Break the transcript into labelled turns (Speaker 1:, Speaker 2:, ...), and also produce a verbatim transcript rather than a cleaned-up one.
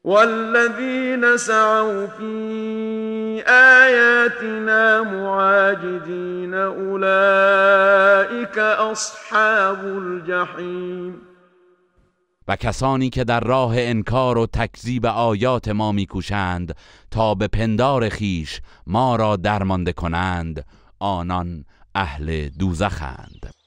Speaker 1: والذين سعوا في آياتنا معاجزين أولئك أصحاب الجحیم.
Speaker 2: و کسانی که در راه انکار و تکذیب آیات ما میکوشند تا به پندار خیش ما را درمانده کنند، آنان اهل دوزخند.